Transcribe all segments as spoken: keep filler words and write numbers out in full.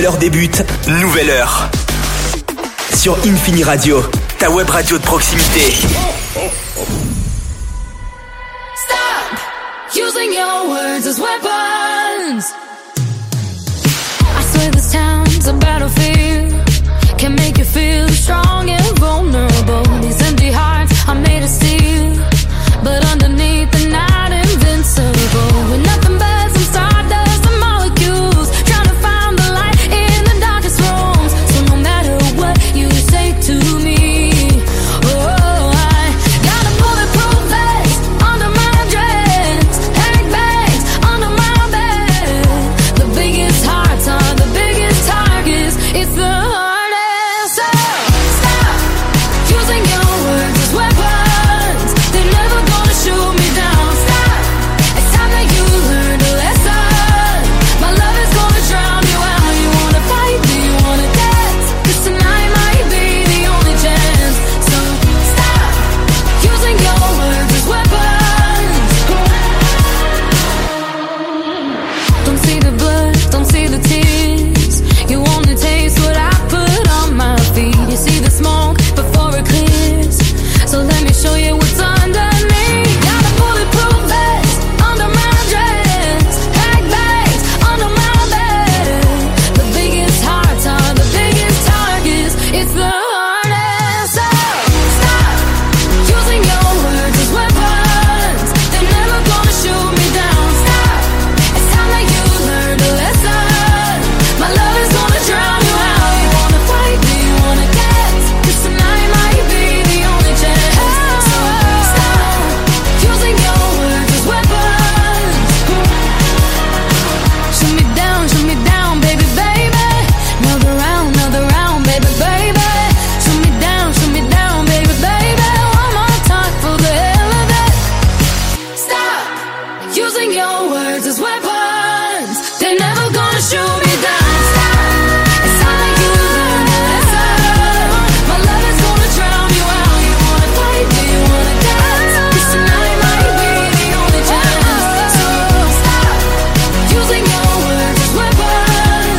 nouvelle heure débute, nouvelle heure. Sur Infini Radio, ta web radio de proximité. Stop using your words as weapons. I swear this town's a battlefield. Can make you feel strong and vulnerable. These empty hearts are made of steel, but underneath the night invincible. With nothing but some stardust and molecules, trying to find the light in the darkest rooms. So no matter what you say to me, oh, I got a bulletproof vest under my dress, handbags under my bed. The biggest hearts are the biggest targets. It's the hardest. So stop using your words as weapons. They're never gonna shoot me down. Stop. It's time that you learn a lesson. My love is gonna drown you out. You wanna fight? Do you wanna dance? 'Cause tonight might be the only chance. So stop using your words as weapons. Don't see the blood, don't see the tears. You wanna taste what I put on my feet. You see the smoke before it clears. So let me show you what's underneath. Got a bulletproof vest under my dress, handbags under my bed. The biggest hearts are the biggest targets. It's the hardest. So stop using your words as weapons. They're never gonna shoot me down. Stop. It's time that you learn a lesson. My love is gonna drown you out. You wanna fight? Do you wanna dance? 'Cause tonight might be the only chance. So stop using your words as weapons. Shoot me down, shoot me down, baby, baby. Another round, another round, baby, baby. Shoot me down, shoot me down, baby, baby. One more time for the hell of it. Stop using your words as weapons. They're never gonna shoot me down. Stop. It's time that you learn a lesson. My love is gonna drown you out. You wanna fight? Do you wanna dance? 'Cause tonight might be the only chance. So stop using your words as weapons.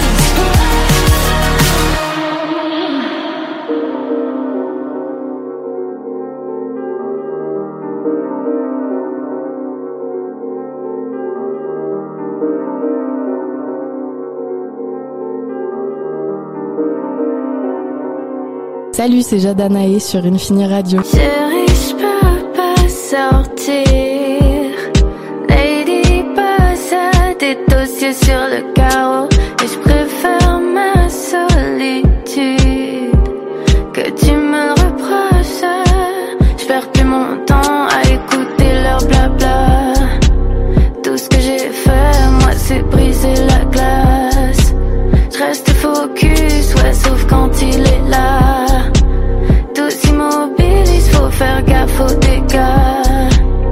Salut, c'est Jade Anaé sur Infini Radio. Chérie, je peux pas sortir. Lady, passe à des dossiers sur le carreau. Et je préfère ma solitude que tu me le reproches. Je perds plus mon temps à écouter leur blabla. Tout ce que j'ai fait, moi, c'est briser la glace. Je reste focus, ouais, sauf quand il est là. Tous immobilisent, faut faire gaffe aux dégâts.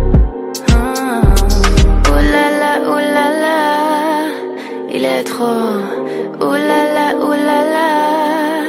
Ah. Ouh là là, ouh là là, il est trop. Ouh là là, ouh là là,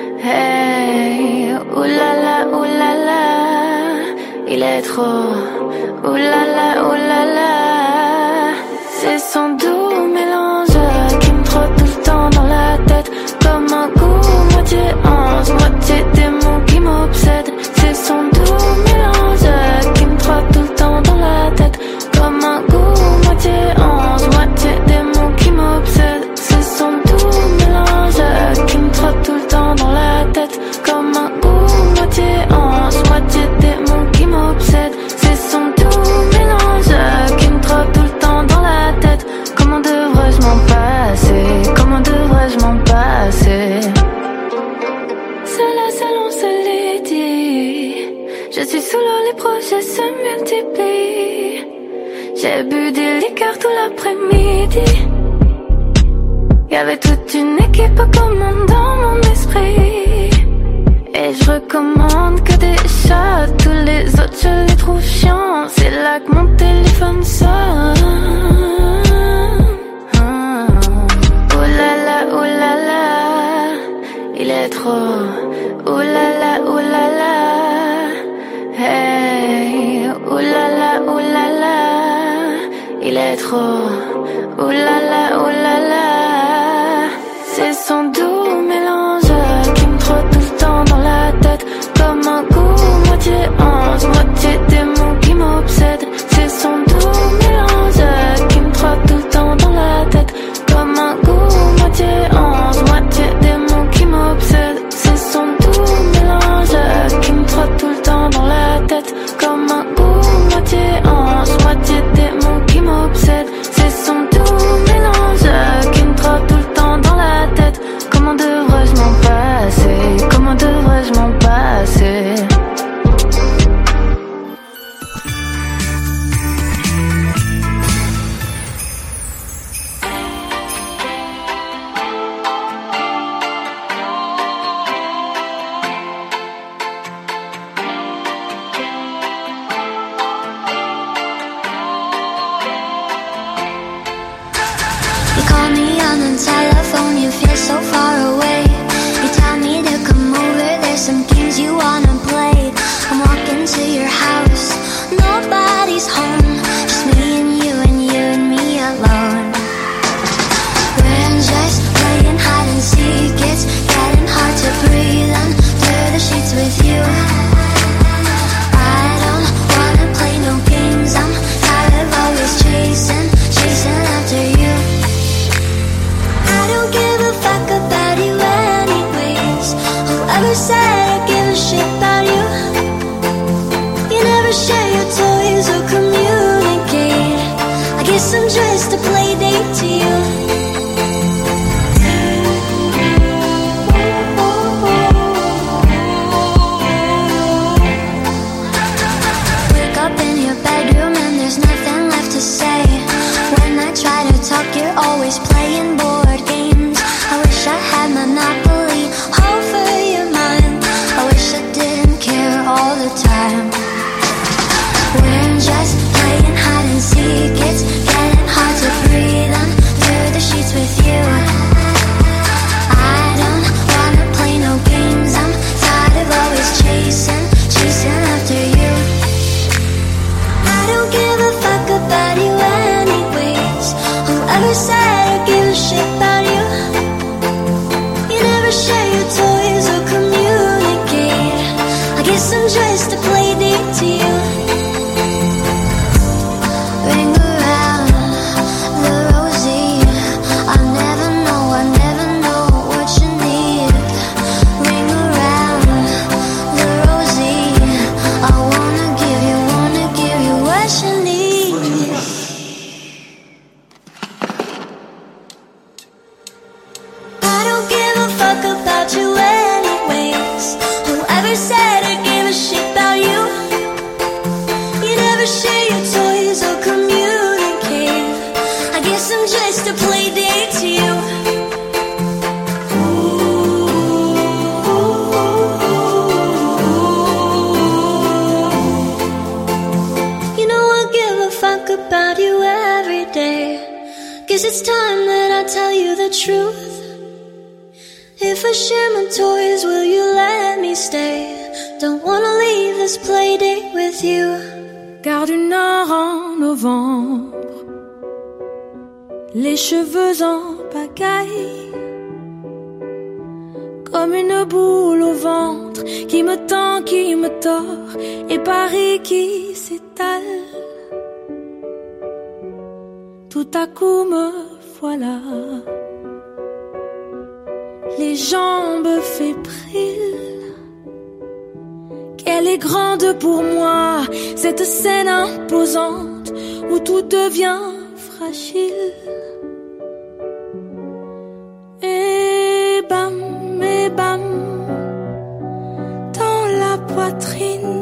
hey. Ouh là là, ouh là là, il est trop. Ouh là là, ouh là là, c'est son doux mélange qui me trotte tout le temps dans la tête. Comme un goût, moitié ange, moitié démon qui m'obsède. C'est son doux mélange qui me trotte tout le temps dans la tête. Comme un goût, moitié ange, moitié démon qui m'obsède. C'est son doux mélange qui me trotte tout le temps dans la tête. Comme un goût, moitié ange, moitié démon qui m'obsède. C'est son doux mélange qui me trotte tout le temps dans la tête. Comment devrais-je m'en passer? Comment devrais-je m'en passer? Seul à seul on se l'est dit. Je suis sous l'eau, les projets se multiplient. J'ai bu des liqueurs tout l'après-midi. Y'avait toute une équipe aux commandes dans mon esprit. Et je recommande que des chats. Tous les autres je les trouve chiants. C'est là que mon téléphone sonne. Ah. Ouh là là, ouh là là, il est trop. Ouh là là, ouh là là, hey. Ouh là là, ouh là là, il est trop. Ouh là là, ouh là là, c'est son so far away. You tell me to come over, there's some games you wanna play. I'm walking to your house, nobody's home, just me and you and you and me alone. We're just playing hide and seek, it's getting hard to breathe under the sheets with you. I don't wanna play no games, I'm tired of always chasing, chasing after you. I don't give a fuck about you anyways. Whoever said I give a shit about you? You never share your toys or communicate. I guess I'm just a play date to you. Wake up in your bedroom and there's nothing left to say. When I try to talk, you're always playing board games. I wish I had Monopoly over your mind. I wish I didn't care all the time. We're just playing hide and seek, it's getting hard to breathe under the sheets with you. I don't wanna play no games, I'm tired of always chasing, chasing after you. I don't give a fuck about you anyways. Whoever said I give a shit about you? You never share your toys or communicate. I guess I'm just a play date to you. Ring around the rosy, I never know, I never know what you need. Ring around the rosy, I wanna give you, wanna give you what you need. I don't give a fuck about you anyways. Whoever said I give a shit about you? You never share your toys or communicate. I guess I'm just a play date to you. You know I give a fuck about you every day. Guess it's time that I tell you the truth. If I share my toys, will you let me stay? Don't wanna leave this play date with you. Gare du Nord en novembre, les cheveux en pagaille, comme une boule au ventre qui me tend, qui me tord, et Paris qui s'étale. Tout à coup me voilà, les jambes fébriles. Qu'elle est grande pour moi, cette scène imposante où tout devient fragile. Et bam, et bam, dans la poitrine.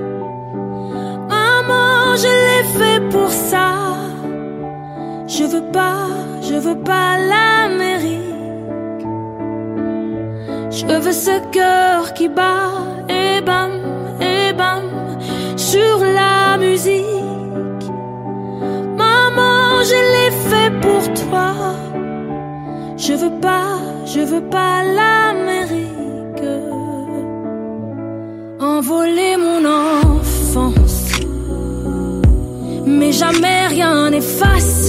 Maman, je l'ai fait pour ça. Je veux pas, je veux pas l'Amérique. Je veux ce cœur qui bat, et bam, et bam, sur la musique. Maman, je l'ai fait pour toi. Je veux pas, je veux pas l'Amérique. Envoler mon enfance, mais jamais rien n'efface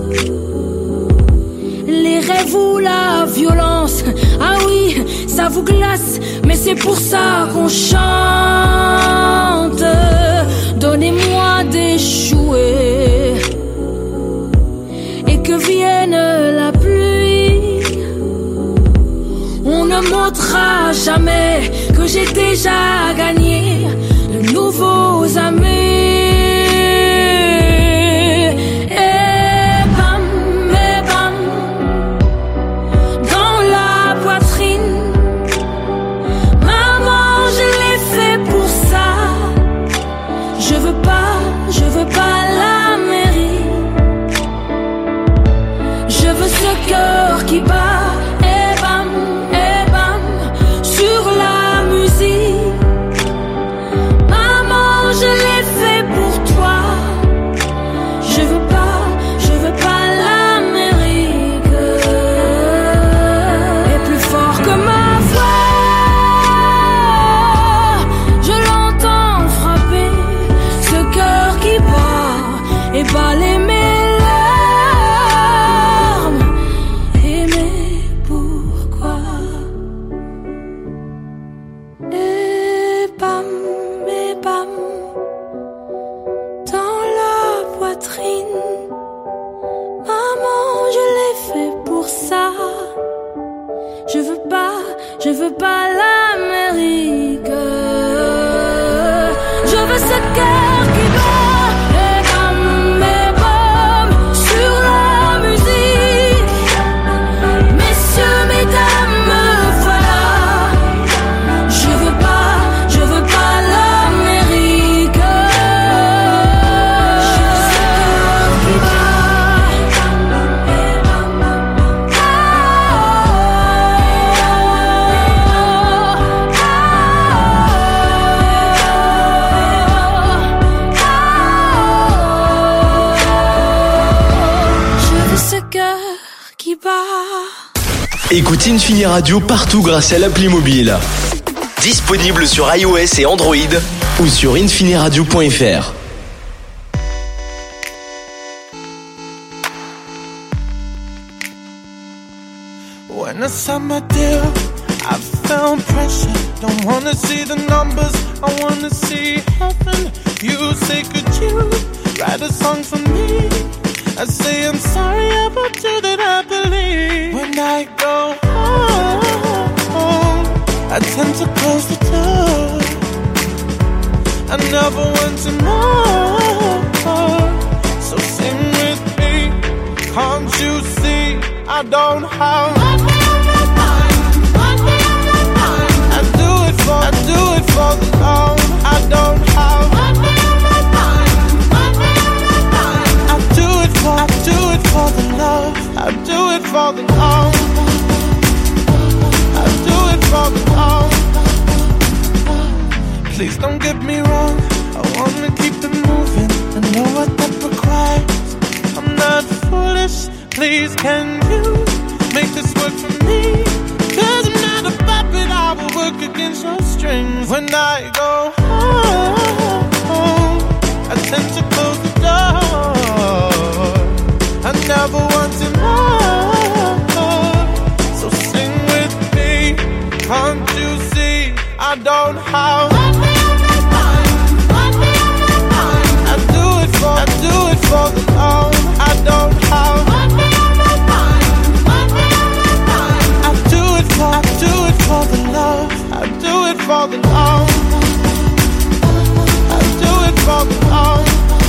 les rêves ou la violence. Ah oui, ça vous glace, mais c'est pour ça qu'on chante. Donnez-moi des jouets et que vienne la pluie. On ne montrera jamais que j'ai déjà gagné de nouveaux amis. Cœur qui bat, et bam, et bam, sur la musique. Écoute Infini Radio partout grâce à l'appli mobile. Disponible sur iOS et Android ou sur infiniradio point f r. When I signed my deal, I found pressure. Don't wanna see the numbers, I wanna see heaven. You say, could you write a song for me? I say, I'm sorry about you that I believe. When I go home, I tend to close the door. I never want to know. So sing with me, can't you see I don't have one day on my mind, one day on my mind. I do it for, I do it for the love. I don't have one day on my mind, one day on my mind. I do it for, I do it for the love. I do it for the love. I do it for the love. Please don't get me wrong, I wanna keep it moving. I know what that requires. I'm not foolish. Please can you make this work for me? Cause I'm not a puppet, I will work against your strings. When I go home, I tend to close the door. I never want to know. So sing with me, can't you see I don't have one day on my mind, one day on my mind. I do it for, I do it for the love. I don't have one day on my mind, one day on my mind. I do it for, I do it for the love. I do it for the love. I do it for the love.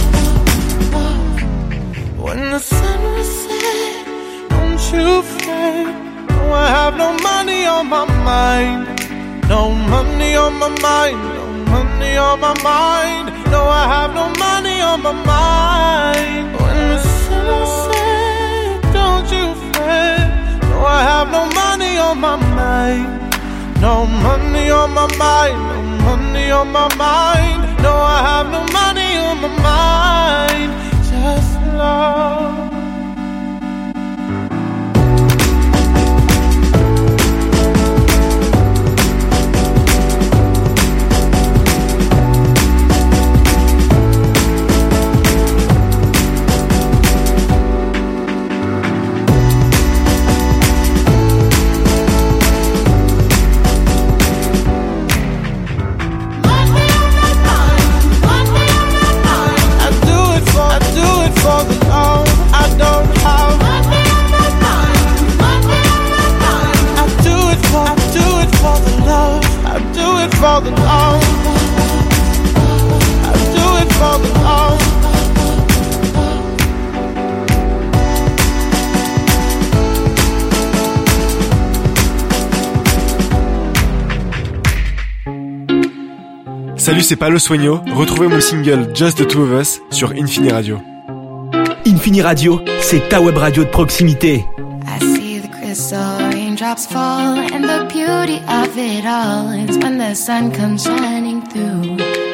When the sun was set, don't you fret. No, I have no money on my mind. No money on my mind. No money on my mind. No, I have no money on my mind. When the sun was set, don't you fret. No, I have no money on my mind. No money on my mind. No money on my mind. No, I have no money on my mind. Just love. For the love, I don't have one day on my mind, one day on my mind. I do it for, I do it for the love. I do it for the love. I do it for the love. Salut, c'est Paolo Sueño. Retrouvez mon single Just the Two of Us sur Infini Radio. Infini Radio, c'est ta web radio de proximité. I see the crystal raindrops fall, and the beauty of it all is when the sun comes shining through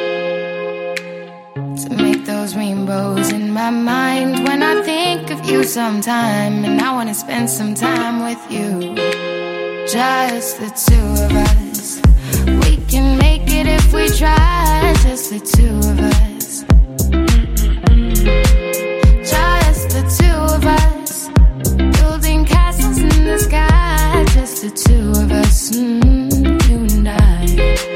to make those rainbows in my mind. When I think of you sometime, and I wanna spend some time with you, just the two of us. We can make it if we try, just the two of us. The two of us, building castles in the sky. Just the two of us, mm, you and I.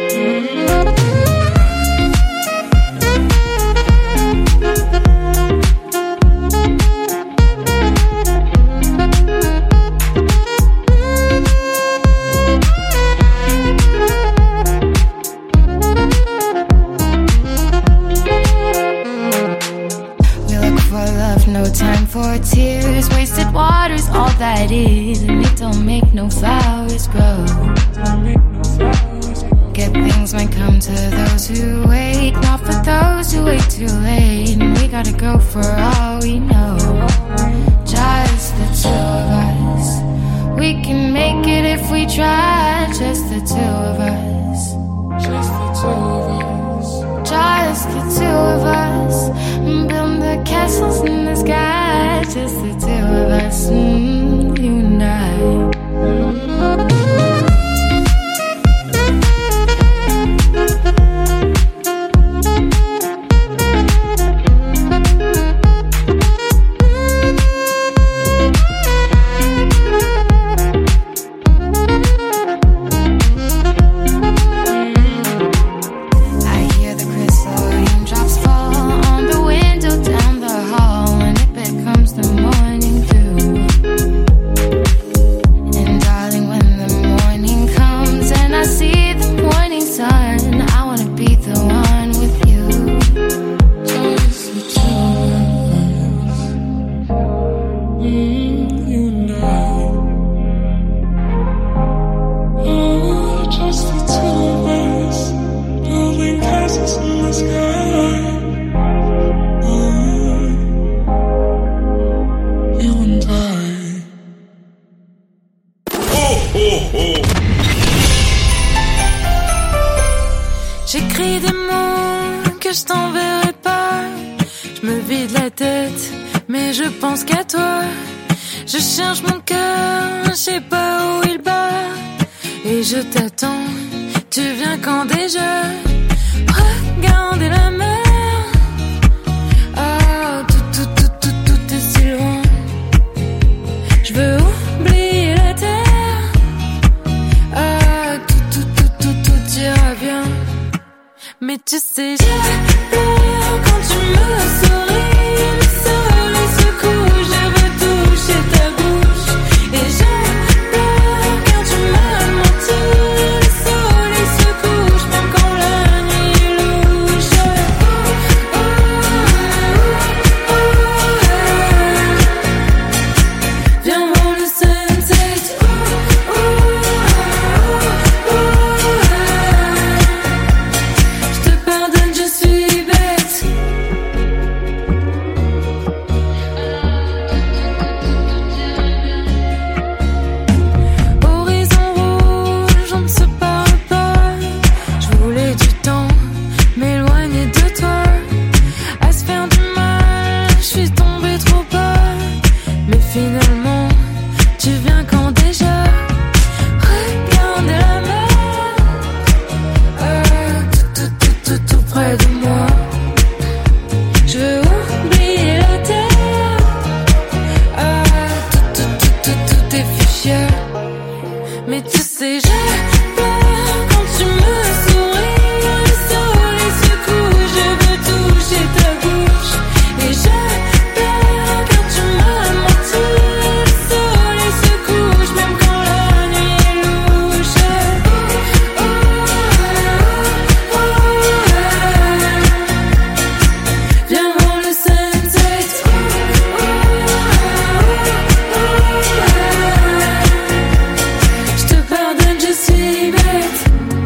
No time for tears, wasted water's all that is, and it don't make no flowers grow. Good things might come to those who wait, not for those who wait too late. And we gotta go for all we know. Just the two of us. We can make it if we try. Just the two of us. Just the two of us. Just the two of us. Build the castles in the sky. Just the two of us, mm, you and I. stars in the sky. You and I. Oh, oh, oh. J'écris des mots que je t'enverrai pas. Je me vide la tête, mais je pense qu'à toi. Je cherche mon cœur, je sais pas où il bat. Et je t'attends, tu viens quand déjà? Regardez la mer. Ah, tout, tout, tout, tout, tout est si loin. Je veux oublier la terre. Ah, tout, tout, tout, tout, tout ira bien. Mais tu sais, j'ai peur quand tu me souris. Le soleil se couche, je veux toucher ta bouche. Et j'ai peur quand tu m'as menti. Le soleil se couche, même quand la nuit est louche. Oh, oh, oh, oh. Viens voir le sunset. Oh, oh, oh, oh. Je te pardonne, je suis bête. Horizon rouge, on ne se parle pas. Je voulais du temps, m'éloigner de toi. À se faire du mal, je suis tombée trop bas. Mais finalement, tu viens quand déjà? Regardez la mer. Ah, tout, tout, tout, tout, tout près de moi. Je veux oublier la terre. Ah, tout, tout, tout, tout, tout est fuchsia. Mais tu sais, j'ai peur quand tu me souris. Le soleil se couche, je veux toucher ta bouche. Et j'ai peur quand tu m'as menti. Le soleil se couche, même quand la nuit est louche. Oh, oh, oh, oh. Viens voir le sunset. Oh, oh, oh, oh. Je te pardonne, je suis bête.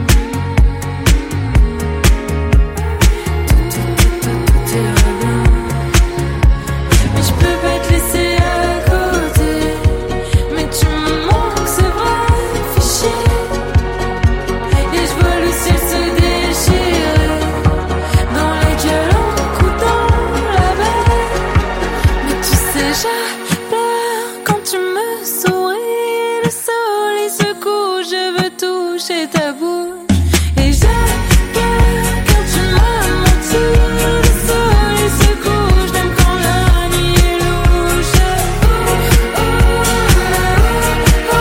Tout, tout, tout, tout, tout ira bien. Mais je peux pas te laisser à côté. Mais tu me manques, c'est vrai, fichier. Et je vois le ciel se déchirer. Dans les violents coups dans la baie. Mais tu sais, j'ai peur quand tu me souris. Le soleil se couche, je veux toucher ta bouche. Et j'ai peur quand tu m'as menti. Le soleil se couche, même quand la nuit est louche. Oh, oh, oh, oh.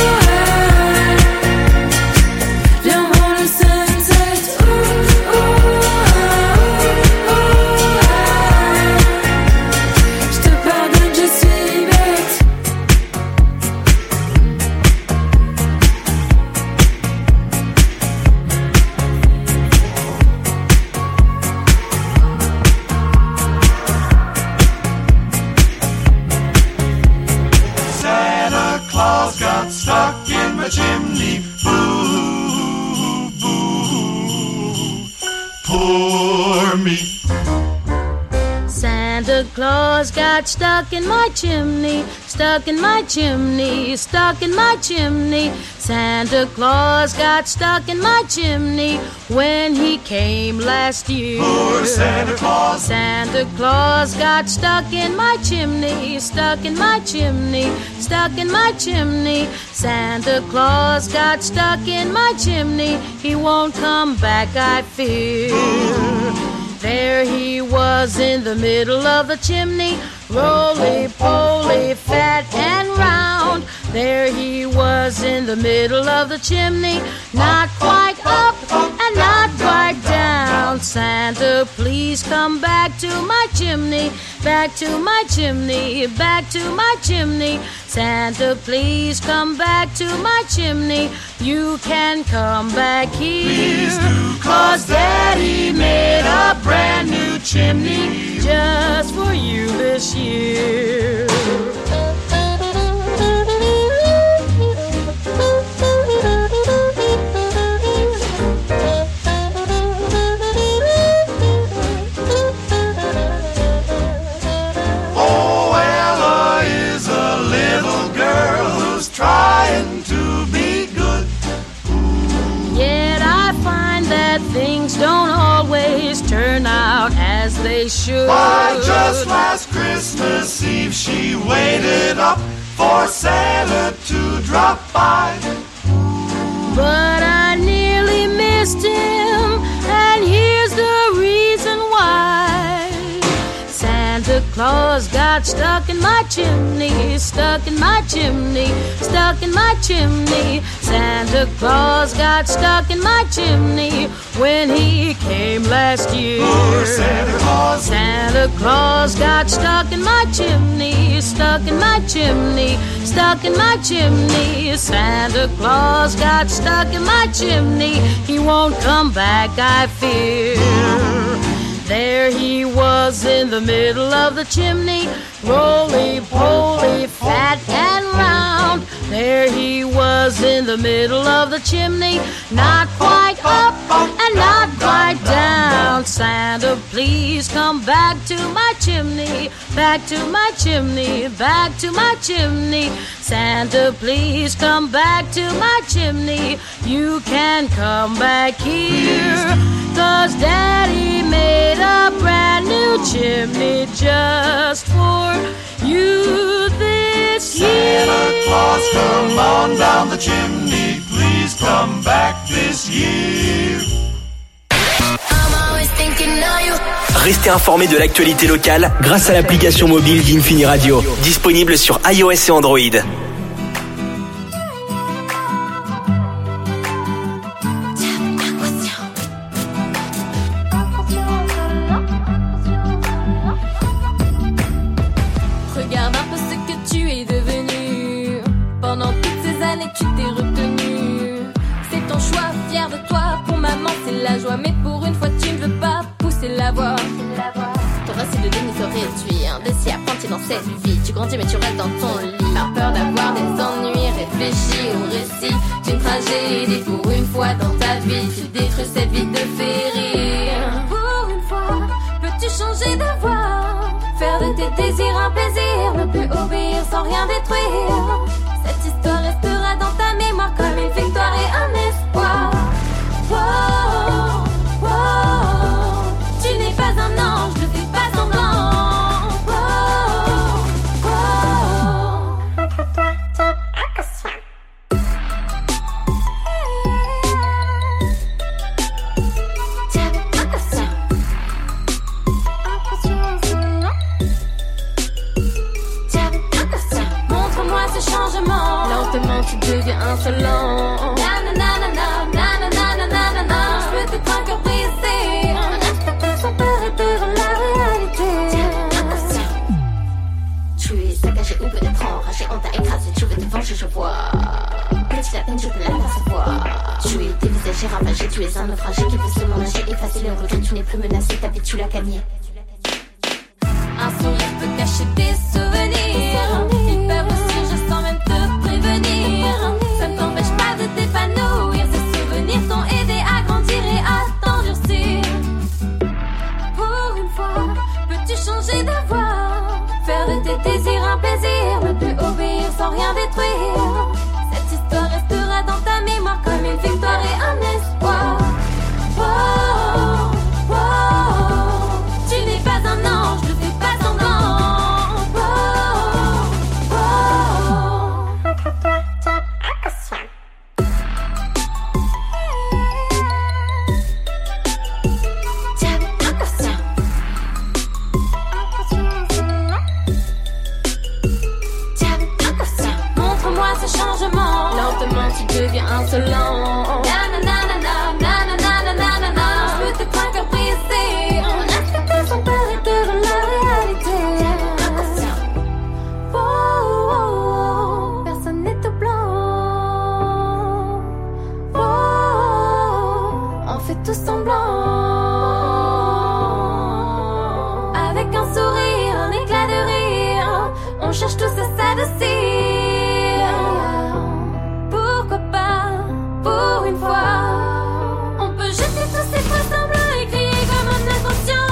Viens voir le sunset. Oh, oh, oh, oh. Je te pardonne, je suis bête. Santa Claus got stuck in my chimney. Boo, boo, poor me. Santa Claus got stuck in my chimney, stuck in my chimney, stuck in my chimney. Santa Claus got stuck in my chimney when he came last year. Poor Santa Claus. Santa Claus got stuck in my chimney, stuck in my chimney, stuck in my chimney. Santa Claus got stuck in my chimney. He won't come back, I fear. There he was in the middle of the chimney, roly-poly, fat and round. There he was in the middle of the chimney, not quite up and not quite down. Santa, please come back to my chimney, back to my chimney, back to my chimney. Santa, please come back to my chimney. You can come back here, cause Daddy made a brand new chimney just for you this year. things don't always turn out as they should. Why, just last Christmas Eve she waited up for Santa to drop by. But I nearly missed him, and here's the reason why. Santa Claus got stuck in my chimney, stuck in my chimney, stuck in my chimney. Santa Claus got stuck in my chimney when he came last year. Poor Santa Claus. Santa Claus got stuck in my chimney, stuck in my chimney, stuck in my chimney. Santa Claus got stuck in my chimney. He won't come back, I fear. There he was in the middle of the chimney, roly-poly, fat and round. There he was in the middle of the chimney, not quite up and not quite down. Santa, please come back to my chimney, back to my chimney, back to my chimney. Santa, please come back to my chimney. You can come back here, 'cause Daddy made a brand new chimney just for you this year. Santa Claus, come on down the chimney, please come back this year. Restez informés de l'actualité locale grâce à l'application mobile d'Infini Radio, disponible sur iOS et Android. Regarde un peu ce que tu es devenu. Pendant toutes ces années tu t'es retenu. C'est ton choix, fier de toi. Pour maman c'est la joie, mais pour une fois tu ne veux pas pousser la voix. Ton racine de demi se réduit, un dossier apprenti dans cette vie. Tu grandis mais tu restes dans ton lit, par peur d'avoir des ennuis. Réfléchis au récit d'une tragédie. Pour une fois dans ta vie tu détruis cette vie de féerie. Pour une fois peux-tu changer de voie, faire de tes désirs un plaisir, ne plus obéir sans rien détruire. Cette histoire restera dans ta mémoire comme une victoire et un espoir. Wow, wow, tu n'es pas un ange, ne fais pas semblant. Wow, wow. Montre-moi ce changement. Lentement tu deviens insolent. Nananana, nananana, je veux te ton cœur brisé. Sans peur et devant la réalité. Tu es saccagé ou peut-être enragé, on t'a écrasé, tu veux te venger, je vois. Petit à peine, je peux la percevoir. Tu es dévisagé, ravagé, tu es un naufragé qui veut se ménager, effacer les regrets, tu n'es plus menacé, ta vie tu l'as gagnée. Un sourire peut cacher tes souvenirs. Ils peuvent aussi, je sens même te prévenir. Ça ne t'empêche pas de t'épanouir. Ces souvenirs t'ont aidé à grandir et à t'endurcir. Pour une fois, peux-tu changer de voie, faire de tes désirs un plaisir, ne plus obéir sans rien détruire. Cette histoire restera dans ta mémoire comme une victoire et un espoir. Wow, wow, tu n'es pas un ange, ne fais pas semblant. Wow, wow. Montre-moi ce changement. Lentement tu deviens insolent. Nananana, nananana, je veux te ton cœur brisé. On accepte sans peur et devant la réalité. Oh, oh, oh, personne n'est tout blanc. Oh, on fait tout semblant. Avec un sourire, un éclat de rire, on cherche tous à s'adoucir. Pourquoi pas, pour une fois, on peut jeter tous ces faux semblants et crier comme un inconscient.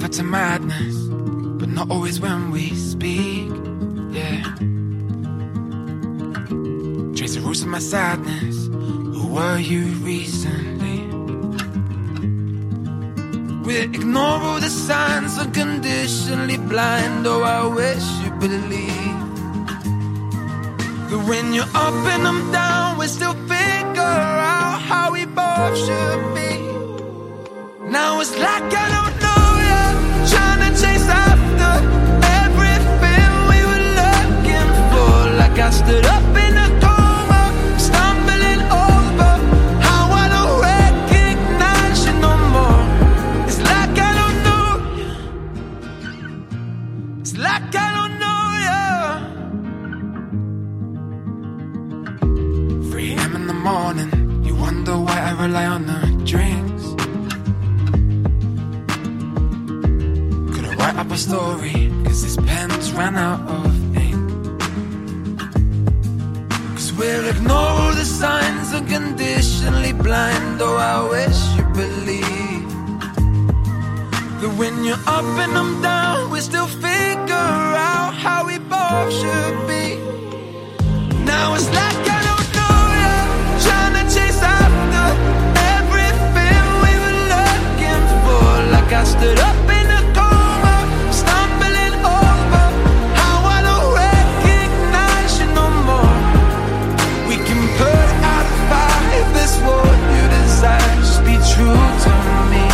deeper to madness, but not always when we speak, yeah. Trace the roots of my sadness. Who were you recently? We ignore all the signs, unconditionally blind. Oh, I wish you believe that when you're up and I'm down, we still figure out how we both should be. Now it's like I don't know ya, trying to chase after everything we were looking for. Like I stood up in a coma, stumbling over how I don't recognize you no more. It's like I don't know ya, it's like I don't know ya. three a.m. in the morning, you wonder why I rely on the drinks. Write up a story, cause this pen's ran out of ink. Cause we'll ignore all the signs, unconditionally blind. Oh, I wish you believe that when you're up and I'm down, we still figure out how we both should be. Now it's like I don't know ya, trying to chase after everything we were looking for. Like I stood up in a coma, stumbling over how I don't recognize you no more. We can put out a fire if it's what you desire. Just be true to me.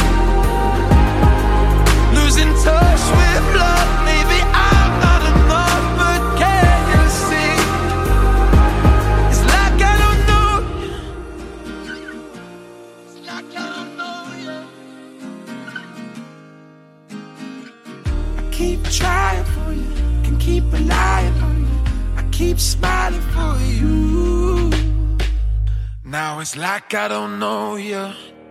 Losing touch with love, maybe I'm not enough, but can you see? It's like I don't know you. It's like I don't know you. I keep trying for you, can keep relying on you. I keep smiling for you. Now it's like I don't know you.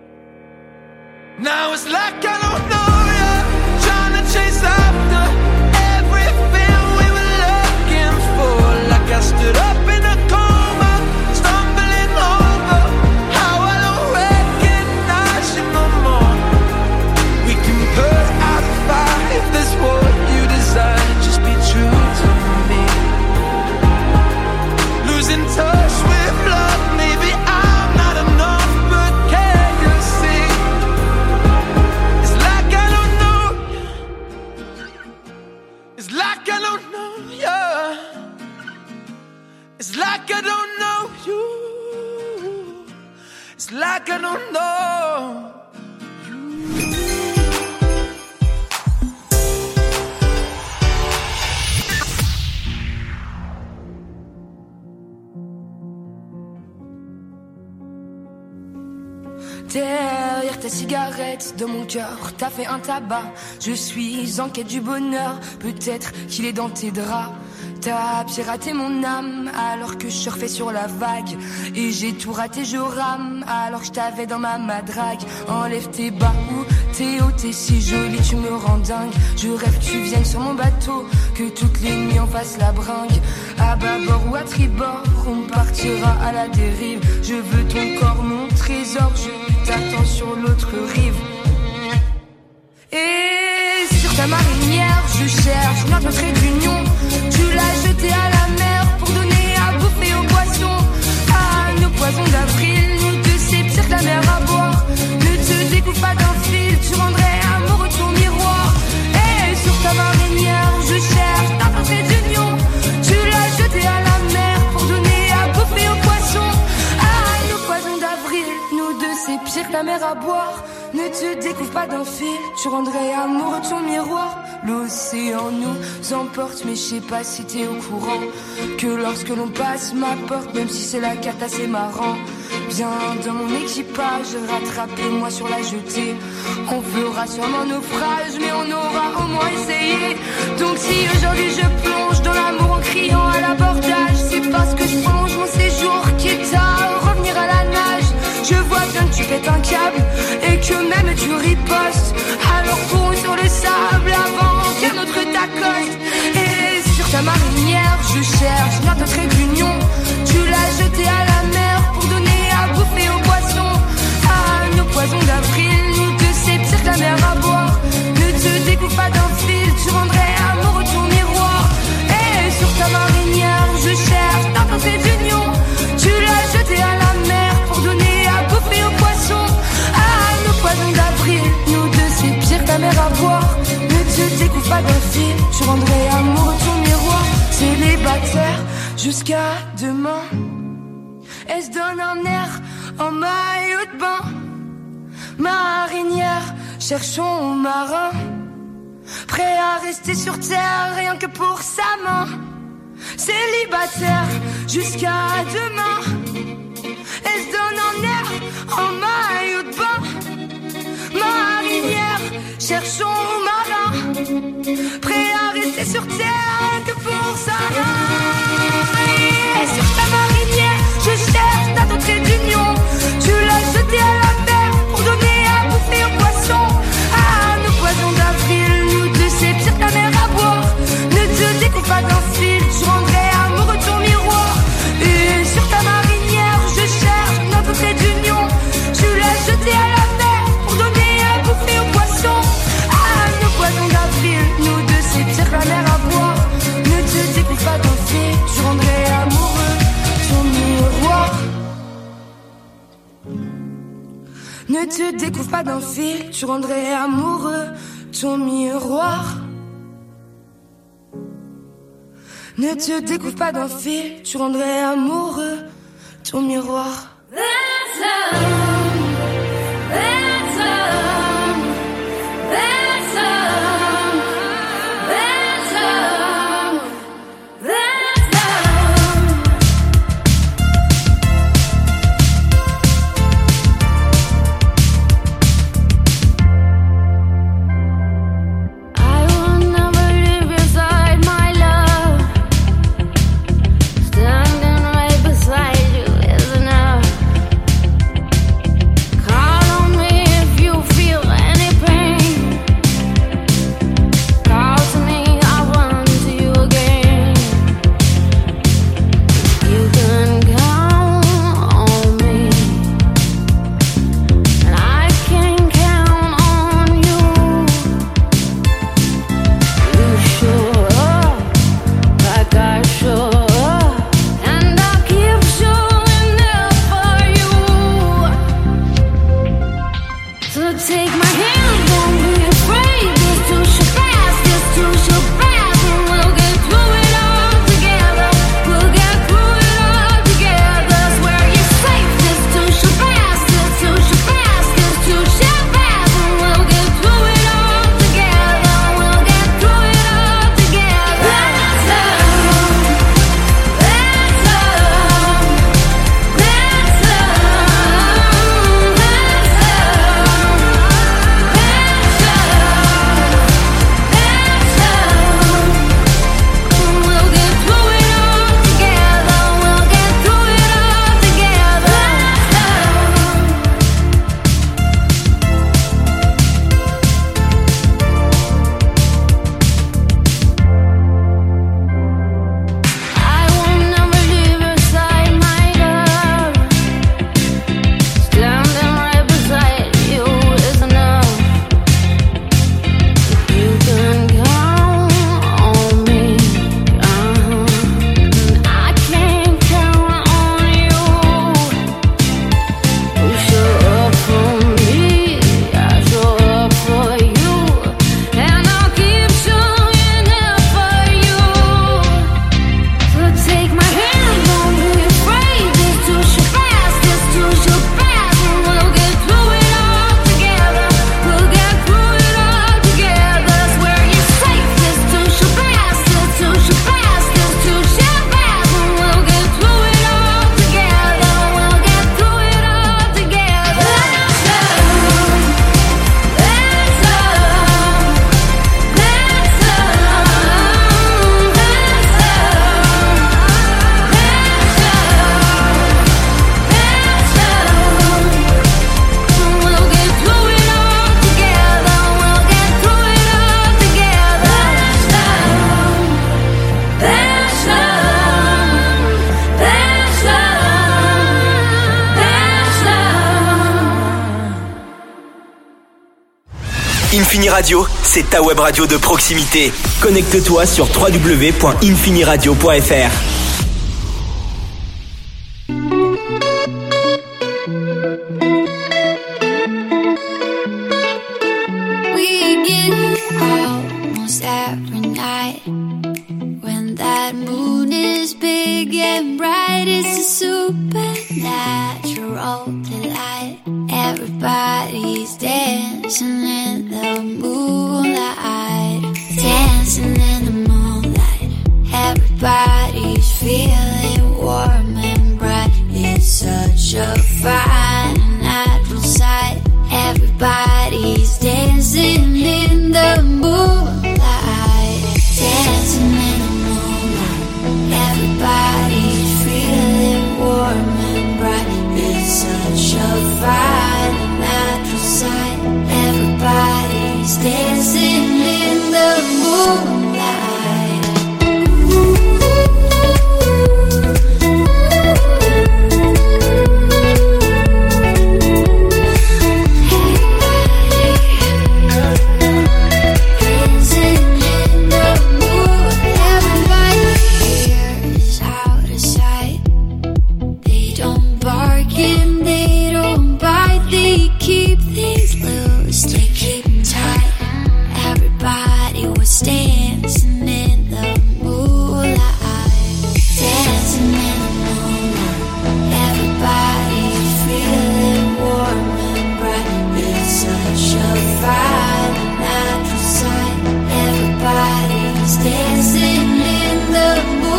Now it's like I don't know you, trying to chase after everything we were looking for. Like I stood up in a coma, stumbling over how I don't recognize you no more. We can put out a fire if that's what you desire. Just be true to me. Losing touch with love, maybe I'm not enough, but can you see? It's like I don't know you. It's like I don't know you. It's like I don't know you. It's like I don't know. Derrière ta cigarette, dans mon cœur, t'as fait un tabac. Je suis en quête du bonheur, peut-être qu'il est dans tes draps. T'as piraté mon âme alors que je surfais sur la vague. Et j'ai tout raté, je rame alors que je t'avais dans ma madrague. Enlève tes bas ou tes hauts, t'es si jolie, tu me rends dingue. Je rêve que tu viennes sur mon bateau, que toutes les nuits on fasse la bringue. À bâbord ou à tribord, on partira à la dérive. Je veux ton corps, mon trésor, je t'attends sur l'autre rive. Et sur ta marinière, je cherche notre trait d'union. Tu l'as jeté à la mer pour donner à bouffer aux poissons. À nos poissons d'avril, nous deux c'est pire que la mer à boire. Ne te découpe pas d'un fil, tu rendrais amoureux ton miroir. Et sur ta marinière, je cherche notre trait d'union. Tu l'as jeté à la mer pour donner à bouffer aux poissons. À nos poissons d'avril, nous deux c'est pire que la mer à boire. Ne te découvre pas d'un fil, tu rendrais amoureux ton miroir. L'océan nous emporte, mais je sais pas si t'es au courant que lorsque l'on passe ma porte, même si c'est la cata, c'est marrant. Viens dans mon équipage, rattrapez-moi sur la jetée. On fera sûrement naufrage, mais on aura au moins essayé. Donc si aujourd'hui je plonge dans l'amour en criant à l'abordage, c'est parce que je plonge mon séjour quitte à revenir à la nage. Je vois bien que tu pètes un câble et que même tu ripostes. Alors cours sur le sable avant qu'un autre t'accoste. Et sur ta marinière, je cherche notre trait d'union. Tu l'as jeté à la mer pour donner à bouffer aux poissons. À nos poissons d'avril, nous deux c'est pire que la mer à boire. Ne te découvre découvres pas d'un fil, tu rendrais amoureux ton miroir. Et sur ta marinière, je cherche ta pensée d'union. Tu l'as jeté à la mer pour donner à bouffer aux poissons. Ah, nos poissons d'avril, nous deux c'est pire que la mer à boire. Ne te découvre pas d'un fil, tu rendrais amoureux ton miroir. Célibataire jusqu'à demain. Elle se donne un air en maillot de bain. Marinière, cherchons marin, prêt à rester sur terre rien que pour sa main. Célibataire jusqu'à demain. Elle se donne un air en maillot de bain. Marinière, cherchons marin, prêt à rester sur terre rien que pour sa main. Et sur ta marinière, je cherche ta trait d'union. Tu l'as jeté à la mer pour donner à bouffer aux poissons. Ah, nos poissons d'avril, nous deux c'est pire que la mer à boire. Ne te découvre pas d'un fil, tu rendrais amoureux ton miroir. Et sur ta marinière, je cherche notre trait d'union. Tu l'as jeté à la mer pour donner à bouffer aux poissons. Ah, nos poissons d'avril, nous deux c'est pire que la mer à boire. Ne te découvre pas d'un fil, tu rendrais amoureux ton miroir. Ne te découvre pas d'un fil, tu rendrais amoureux ton miroir. Ne te découvre pas d'un fil, tu rendrais amoureux ton miroir. That's love, that's love, that's love, that's love, that's love. I will never leave beside my love. Standing right beside you is enough. Infini Radio, c'est ta web radio de proximité. Connecte-toi sur w w w point infiniradio point f r. We get almost every night when that moon is big and bright. It's a supernatural delight. Everybody's dancing in the moonlight, dancing in the moonlight. Everybody's feeling warm and bright. It's such a fine natural sight. Everybody's dancing in the moonlight, dancing in the moonlight. Everybody's feeling warm and bright. It's such a fine natural sight. Everybody's dancing in the moonlight. Dancing in the moonlight, dancing in the moonlight. Everybody's feeling warm and bright. It's such a fine natural sight. Everybody's dancing in the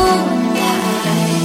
moonlight.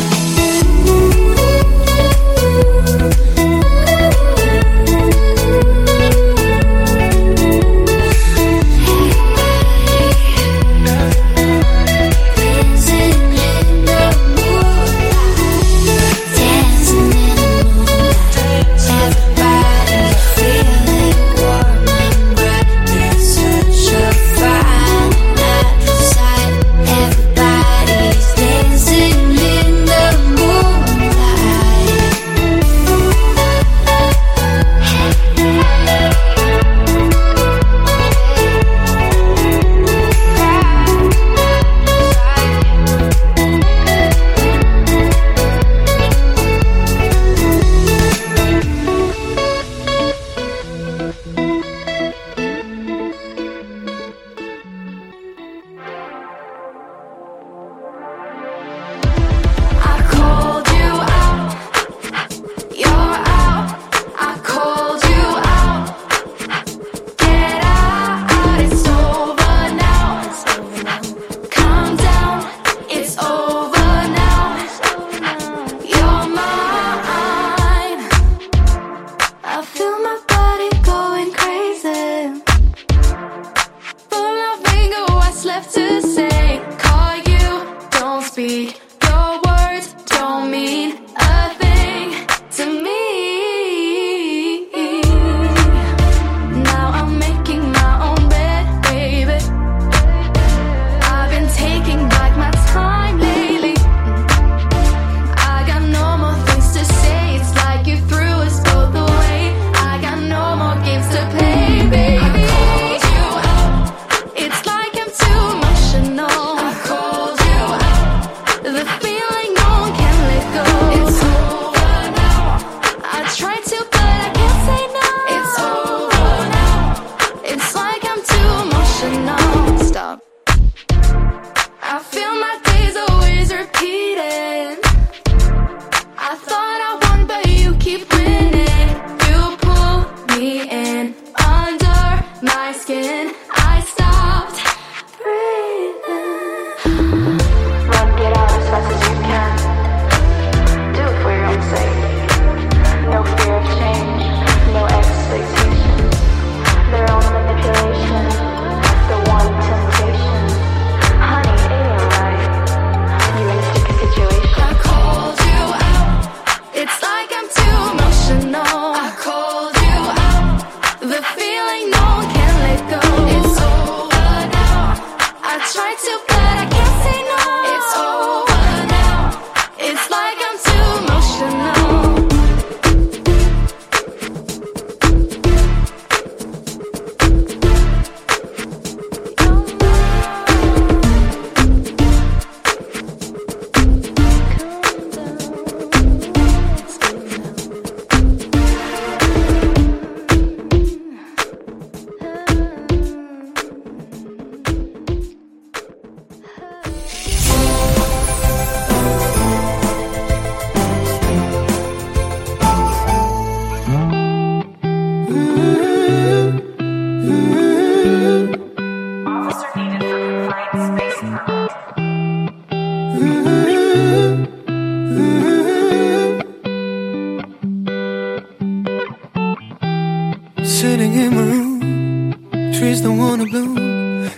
It's like I'm too much.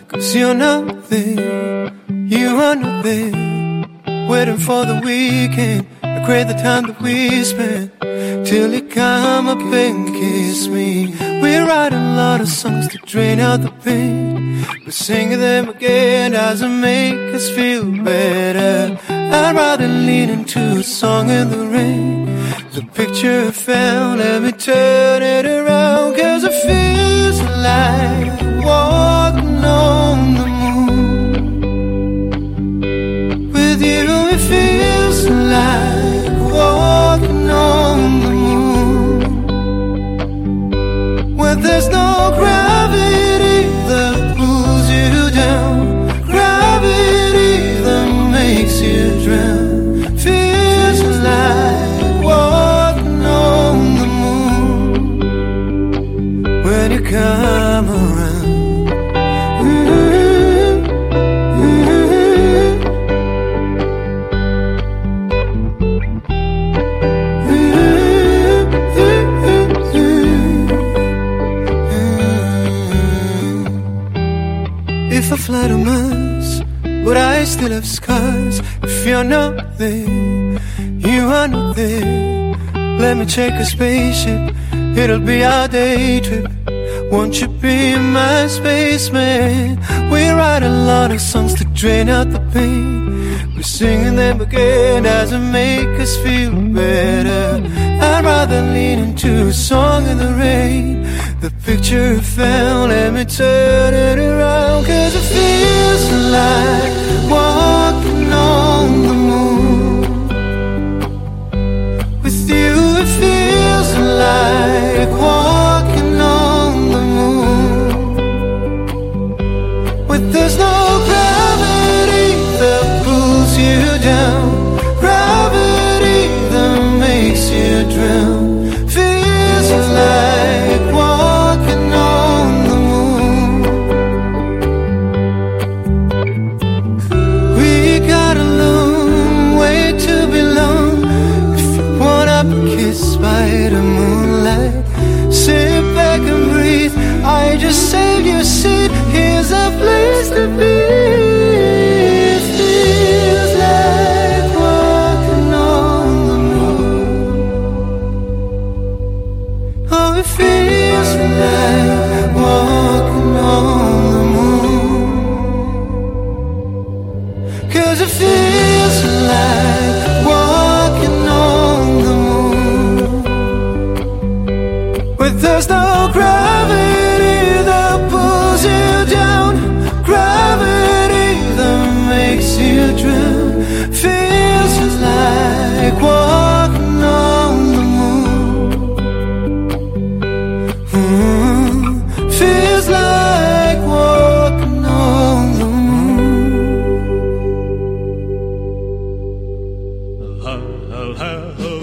'cause you're not there, you are not there. Waiting for the weekend, I crave the time that we spend, till you come up and kiss me. We write a lot of songs to drain out the pain, but singing them again doesn't make us feel better. I'd rather lean into a song in the rain. The picture I found, let me turn it around, 'cause it feels like walking on the moon. With you it feels like walking on the moon, where there's no gravity that pulls you down, gravity that makes you drown. Feels like walking on the moon when you come around. Mm-hmm. Mm-hmm. Mm-hmm. If I fly to Mars, would I still have scars? If you're not there, you are not there. Let me check a spaceship, it'll be our day trip. Won't you be my spaceman? We write a lot of songs to drain out the pain, we're singing them again, doesn't make us feel better. I'd rather lean into a song in the rain. The picture I found, let me turn it around, 'cause it feels like walking on the moon. With you it feels like walking on the moon, where there's no gravity that pulls you down, gravity that makes you drown. Feels like walking on the moon. We got a long way to belong. If you wanna be kissed by the moonlight, sit back and breathe, I just saved your seat, here's a place to be. It feels like walking on the moon. Oh, it feels like walking on the moon, 'cause it feels like walking on the moon, where there's no gravity that pulls you down, gravity that makes you drown. Feels like walking on the moon. Mm, feels like walking on the moon. I'll have a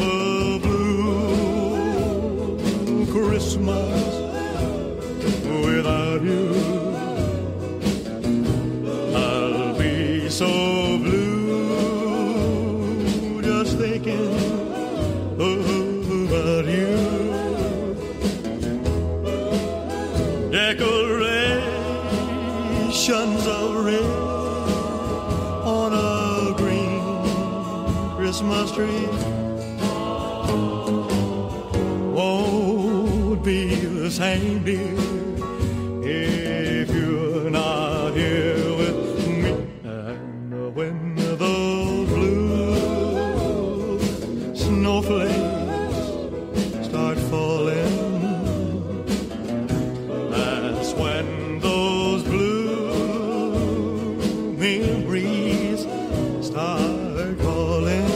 blue Christmas without you. I'll be so blue just thinking about you. Decorations of red on a green Christmas tree won't be the same, dear, if you're not here with me. And when those blue snowflakes start falling, that's when those blue memories start calling.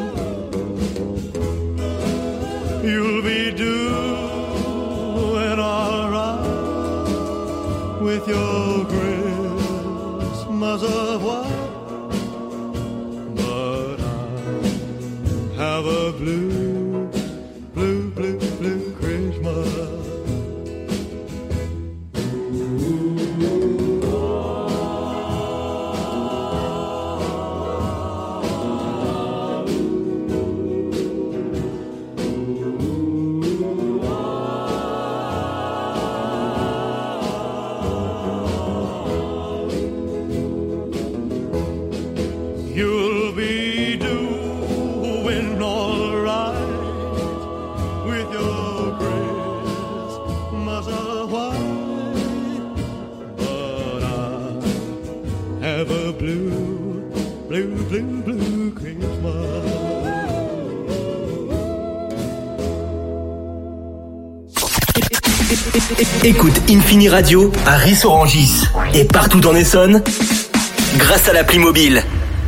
You'll be doing alright with your Christmas of white, but I have a blue, blue, blue, blue Christmas. have a blue, blue, blue, blue Christmas. Écoute Infini Radio à Ris-Orangis et partout en Essonne grâce à l'appli mobile.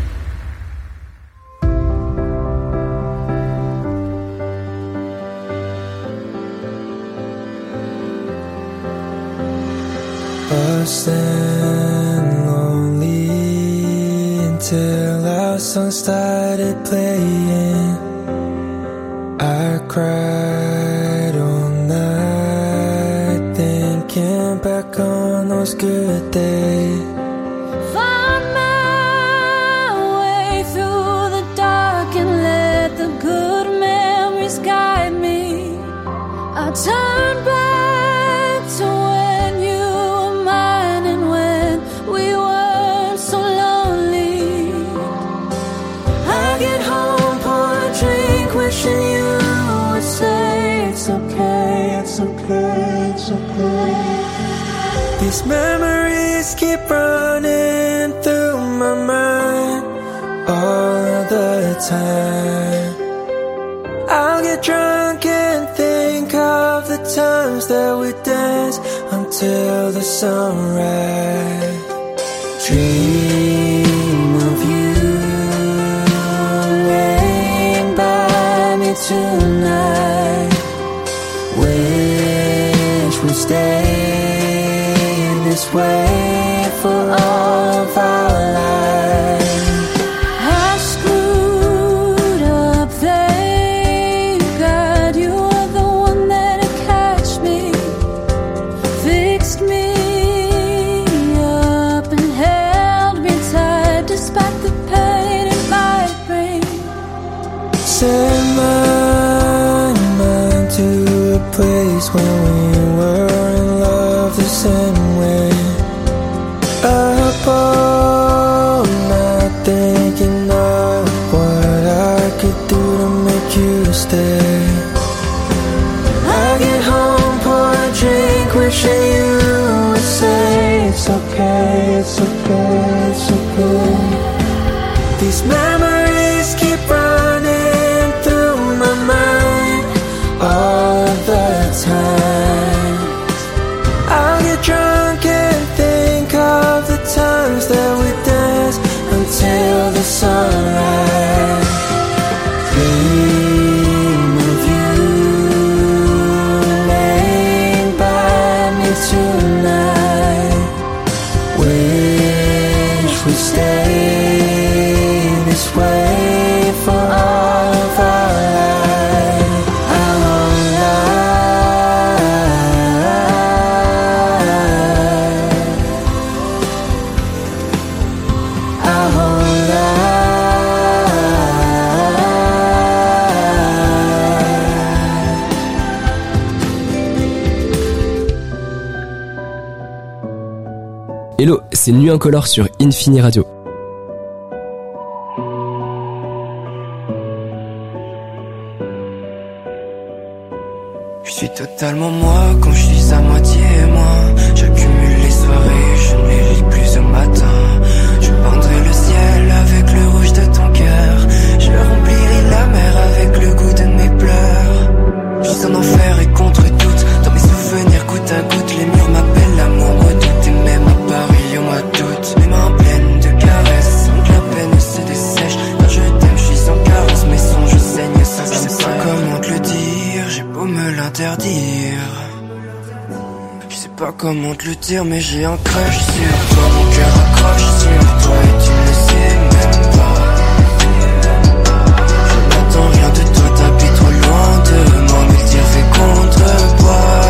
Lost and lonely until our song started playing. I cried all night thinking back on those good days. Find my way through the dark and let the good memories guide me. I turn back to when you were mine and when we weren't so lonely. I get home, pour a drink, wishing you would say it's okay, it's okay, it's okay. These memories keep running through my mind all the time. I'll get drunk and think of the times that we danced until the sunrise. Dream of you laying by me tonight. Wish we'd stay this way for all of our lives. I screwed up, thank God you were the one that'd catch me, fixed me up and held me tight despite the pain it might bring. Send my mind to a place where we were in love the same way. Up all night thinking of what I could do to make you stay. I get home, pour a drink, wishing you would say it's okay, it's okay, it's okay. These memories keep running through my mind all the time. I'll get drunk and think of the times that we danced until the sunrise. Dream of you laying by me tonight. Wish we'd stay this way for all of our lives. Our whole life. Our whole Hello, c'est Nuit Incolore sur Infini Radio. Je suis totalement moi quand je suis à moitié moi. J'accumule les soirées, je ne les lis plus au matin. Je peindrai le ciel avec le rouge de ton cœur. Je remplirai la mer avec le goût de mes pleurs. Je suis en enfer et contre toute. Dans mes souvenirs goutte à goutte, les murs m'appellent l'amour redoute. Et même à Paris au mois d'août, mes mains pleines de caresses, sans que la peine se dessèche. Quand je t'aime, je suis sans carence, mes songes saignent sans cesse. Je sais pas comment te le dire, j'ai beau me l'interdire. Je sais pas comment te le dire, mais j'ai un crush sur toi. Mon cœur accroche sur toi et tu ne le sais même pas. Je n'attends rien de toi, t'habites trop loin de moi, mais le tir fait contrepoids.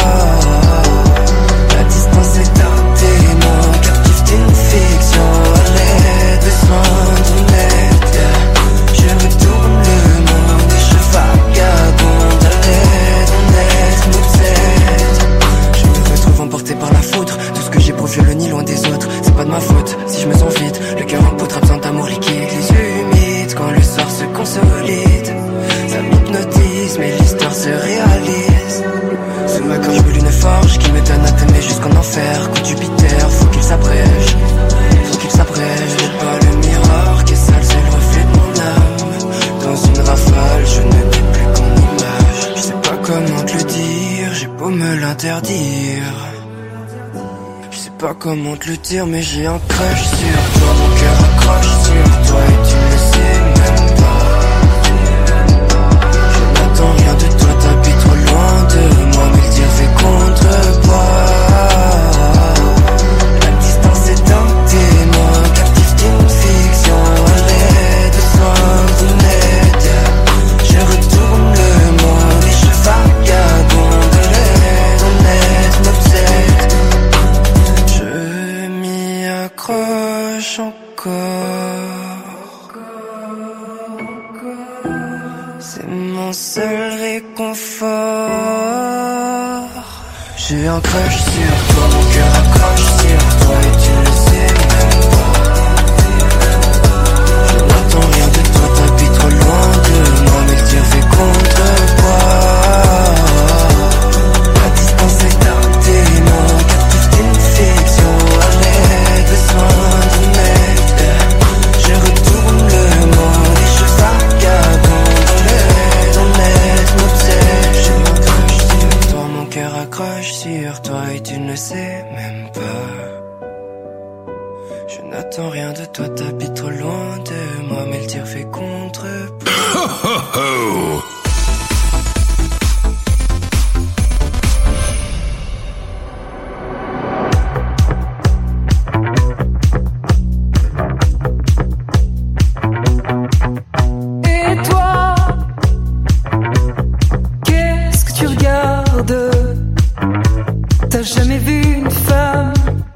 La distance est un témoin, captif d'une fiction. Allez, besoin d'une aide. Je retourne le monde et je vagabonde. Allez, on aide, nous aide. Je me retrouve emporté par la foudre. Tout ce que j'éprouve, je le nie loin des autres. C'est pas de ma faute si je me sens vide. Le cœur en poudre, absent d'amour liquide. Les yeux humides quand le soir se consolide. Ça m'hypnotise, mais l'histoire se réalise. Sous ma gorge brûle une forge qui me donne à t'aimer jusqu'en enfer. Coup de Jupiter, faut qu'il s'abrège. Faut qu'il s'abrège. comment te le dire, mais j'ai un crush sur toi. Mon cœur accroche sur toi et tu le sais même pas. Je n'attends rien de toi, t'habites trop loin de moi, mais le dire fait contrepoids. La distance est un témoin, captif d'une fiction, allée de soins d'une aide. Je retourne le monde et je vagabonde de l'aide honnête m'obsède. Je m'y accroche encore, c'est mon seul réconfort. J'ai un crush sur toi, mon cœur accroche sur toi et tu le sais même pas. Je n'attends rien de toi, t'habites trop loin de moi, mais le tir fait contrepoids. La distance est un témoin, captif d'une fiction, allée de soins d'une aide. Je retourne le monde et je vagabonde dans l'aide honnête m'obsède. J'ai un crush sur toi, mon cœur accroche sur toi et tu ne le sais même pas. Je n'attends rien de toi, t'habites trop loin de moi, mais le tir fait contrepoids. Et toi, qu'est-ce que tu regardes? T'as jamais vu une femme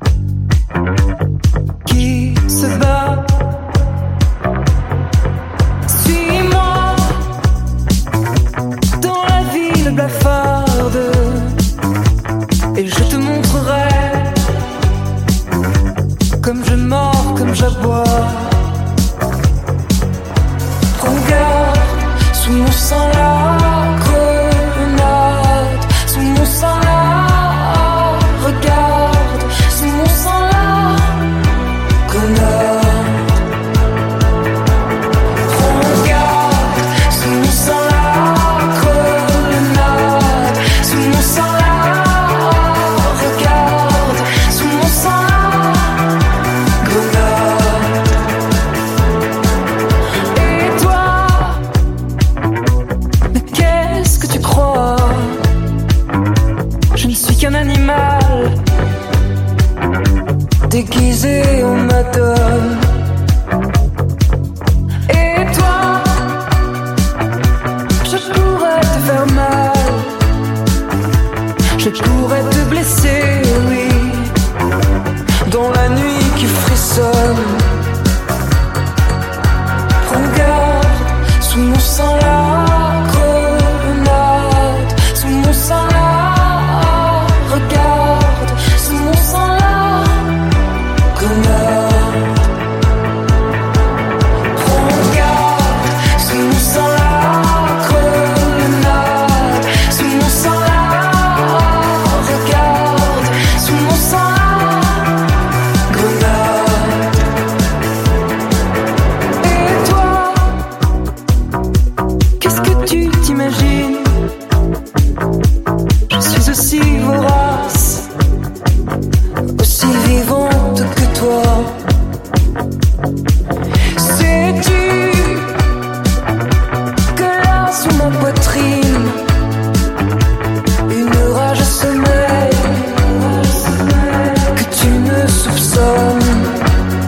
qui se bat? Suis-moi dans la ville blafarde et je te montrerai comme je mords, comme j'aboie. Regarde, sous mon sang la grenade, sous mon sang la. Regarde, sous mon sang la grenade. Regarde, sous mon sang la grenade, sous mon sang la. Regarde, sous mon sang la grenade. Et toi, mais qu'est-ce que tu crois? Je ne suis qu'un animal déguisé en madone. Et toi, je pourrais te faire mal, je pourrais te blesser, oui, dans la nuit qui frissonne.